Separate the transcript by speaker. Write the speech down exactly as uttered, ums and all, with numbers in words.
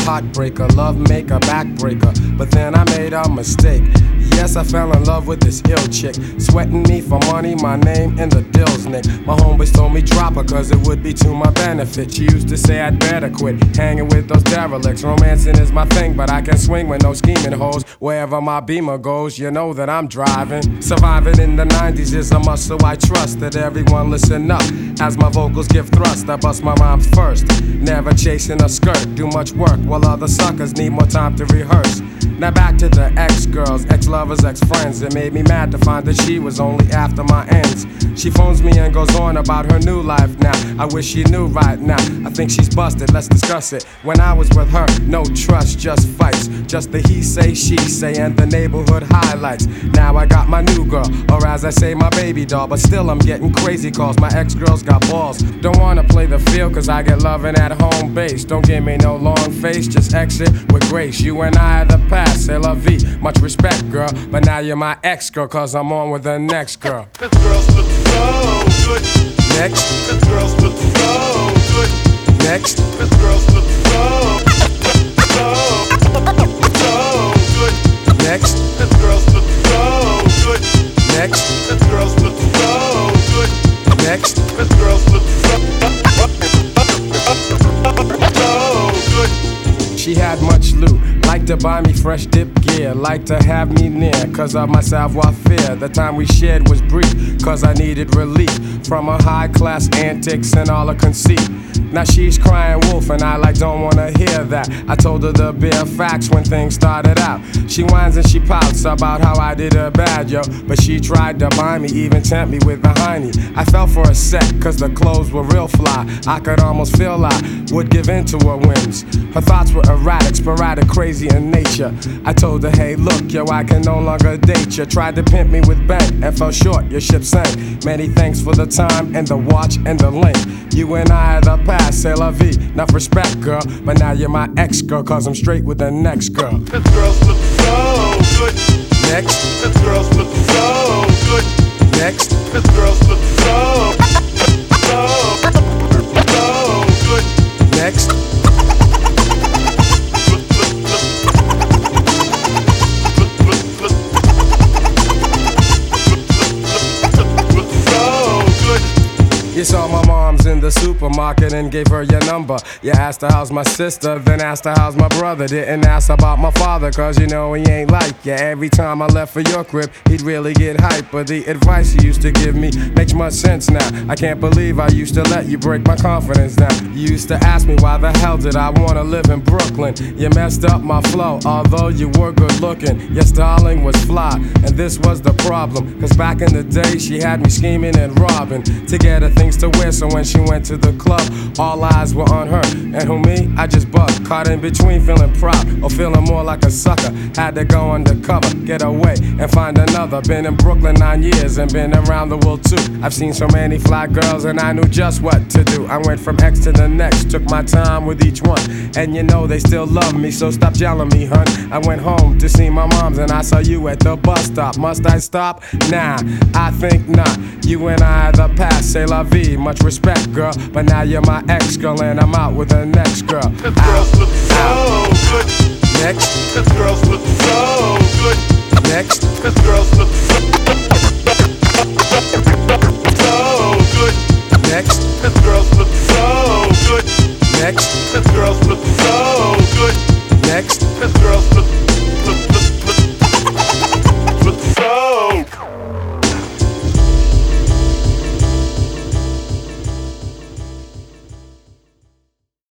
Speaker 1: heartbreaker, love maker, backbreaker. But then I made a mistake. Yes, I fell in love with this ill chick, sweating me for money, my name in the deals, Nick. My homeboys told me drop her cause it would be to my benefit. She used to say I'd better quit hanging with those derelicts. Romancing is my thing, but I can swing with no scheming hoes. Wherever my Beamer goes, you know that I'm driving. Surviving in the nineties is a must, so I trust that everyone listen up as my vocals give thrust. I bust my rhymes first, never chasing a skirt. Do much work while other suckers need more time to rehearse. Now back to the ex-girls, ex-lovers, ex-friends. It made me mad to find that she was only after my ends. She phones me and goes on about her new life now. I wish she knew right now. I think she's busted, let's discuss it. When I was with her, no trust, just fights. Just the he say, she say, and the neighborhood highlights. Now I got my new girl, or as I say, my baby doll. But still I'm getting crazy calls, my ex-girls got balls. Don't wanna play the field cause I get loving at home base. Don't give me no long face, just exit with grace. You and I are the past. C'est la vie, much respect, girl. But now you're my ex-girl, cause I'm on with the next girl.
Speaker 2: This girl's looking so good.
Speaker 1: Next.
Speaker 2: This girl's looking so good.
Speaker 1: Next.
Speaker 2: This girl's looking so, so, so good.
Speaker 1: Next.
Speaker 2: This girl's looking so good.
Speaker 1: Next.
Speaker 2: This girl's looking so good.
Speaker 1: Next.
Speaker 2: This girl's looking so, so good.
Speaker 1: She had much loot, liked to buy me fresh dip gear, liked to have me near, cause of my savoir-faire. The time we shared was brief, cause I needed relief from her high-class antics and all her conceit. Now she's crying wolf and I like don't wanna hear that. I told her the bare facts when things started out. She whines and she pouts about how I did her bad, yo. But she tried to buy me, even tempt me with the hiney. I fell for a sec, cause the clothes were real fly. I could almost feel I would give in to her whims. Her thoughts were erratic, sporadic, crazy in nature. I told her, hey look, yo, I can no longer date you. Tried to pimp me with bank and fell short, your ship sank. Many thanks for the time and the watch and the link. You and I are the past, c'est la vie. Enough respect, girl, but now you're my ex-girl, cause I'm straight with the next girl.
Speaker 2: This girl's looking so good.
Speaker 1: Next.
Speaker 2: This girl's looking so good.
Speaker 1: Next.
Speaker 2: This girl's looking so, so, so good.
Speaker 1: Next. You saw my mom's in the supermarket and gave her your number. You asked her how's my sister, then asked her how's my brother. Didn't ask about my father, cause you know he ain't like you. Every time I left for your crib, he'd really get hype. But the advice he used to give me makes much sense now. I can't believe I used to let you break my confidence down. You used to ask me why the hell did I wanna live in Brooklyn. You messed up my flow, although you were good looking. Your styling was fly, and this was the problem. Cause back in the day, she had me scheming and robbing to get her things to wear, so when she went to the club, all eyes were on her. And who me? I just bugged, caught in between, feeling proud or feeling more like a sucker. Had to go undercover, get away and find another. Been in Brooklyn nine years and been around the world too. I've seen so many fly girls and I knew just what to do. I went from X to the next, took my time with each one. And you know they still love me, so stop yelling me, hun. I went home to see my moms and I saw you at the bus stop. Must I stop? Nah, I think not. You and I are the past, c'est la vie. Much respect, girl, but now you're my ex-girl and I'm out with the next girl.
Speaker 2: This girl's looking so good.
Speaker 1: Next.
Speaker 2: This girl's looking so good.
Speaker 1: Next.
Speaker 2: This girl's